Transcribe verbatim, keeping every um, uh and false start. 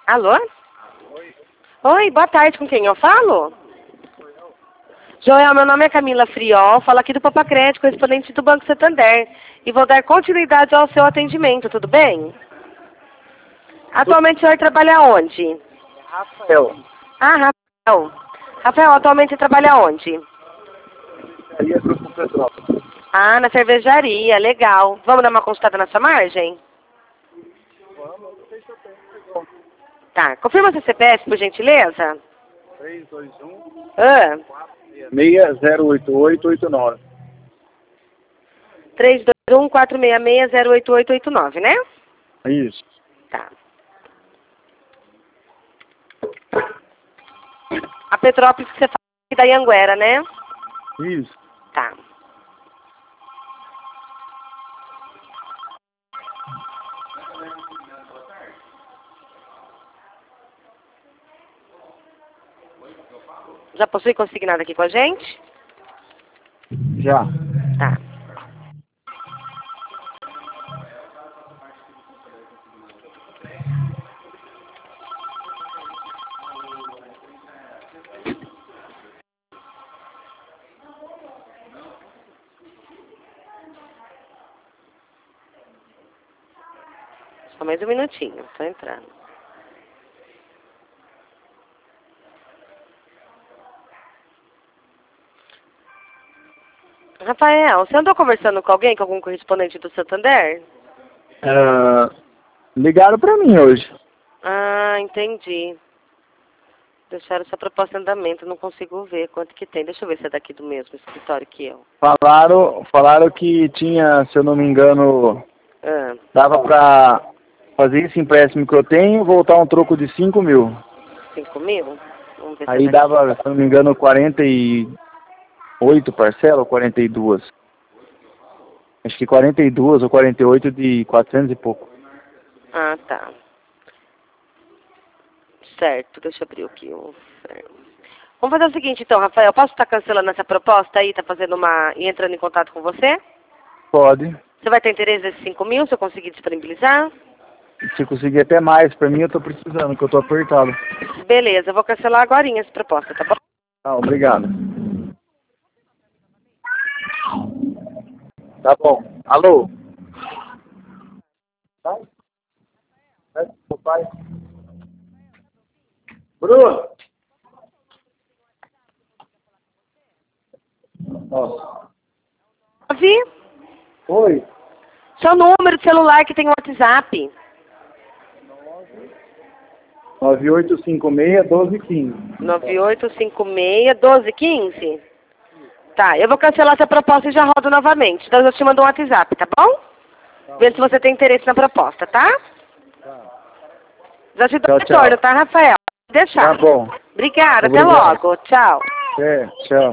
Alô? Oi. Oi, boa tarde, com quem eu falo? Joel, meu nome é Camila Friol, falo aqui do Papacred, correspondente do Banco Santander. E vou dar continuidade ao seu atendimento, tudo bem? Atualmente o senhor trabalha onde? Rafael. Ah, Rafael. Rafael, atualmente você trabalha onde? Aí é Grupo Petrópolis. Ah, na cervejaria, legal. Vamos dar uma consultada na sua margem? Tá, confirma seu C P F, por gentileza. três dois um, Ah, seis zero oito oito oito nove. três dois um, quatro seis seis, zero oito oito oito nove, né? Isso. Tá. A Petrópolis que você fala aqui da Anhanguera, né? Isso. Tá. Já possui consignado aqui com a gente? Já. Tá. Só mais um minutinho, tô entrando. Rafael, você andou conversando com alguém, com algum correspondente do Santander? Uh, ligaram pra mim hoje. Ah, entendi. Deixaram essa proposta em andamento, não consigo ver quanto que tem. Deixa eu ver se é daqui do mesmo escritório que eu. Falaram, falaram que tinha, se eu não me engano, Ah, dava pra fazer esse empréstimo que eu tenho e voltar um troco de cinco mil. cinco mil? Vamos ver se é Aí daqui. dava, se eu não me engano, quarenta e oito parcelas ou quarenta e duas? Acho que quarenta e duas ou quarenta e oito de quatrocentos e pouco. Ah, tá. Certo, deixa eu abrir aqui o... Vamos fazer o seguinte então, Rafael, posso estar cancelando essa proposta aí, tá fazendo uma... e entrando em contato com você? Pode. Você vai ter interesse nesses cinco mil, se eu conseguir disponibilizar? Se conseguir até mais, pra mim eu tô precisando, que eu tô apertado. Beleza, eu vou cancelar agora essa proposta, tá bom? Ah, obrigado. Tá bom. Alô? Pai? Pai? Pai? Bruno? Ó. Vi? Oi. Seu número de celular que tem o WhatsApp. nove oito cinco seis, doze quinze. nove oito cinco seis, um dois um cinco? Tá, eu vou cancelar essa proposta e já rodo novamente. Então eu te mando um WhatsApp, tá bom? Vendo se você tem interesse na proposta, tá? Já te dou Tchau, retorno, tchau. tá, Rafael? Pode deixar. Tá bom. Obrigada, até Obrigado. logo. Tchau. É, tchau.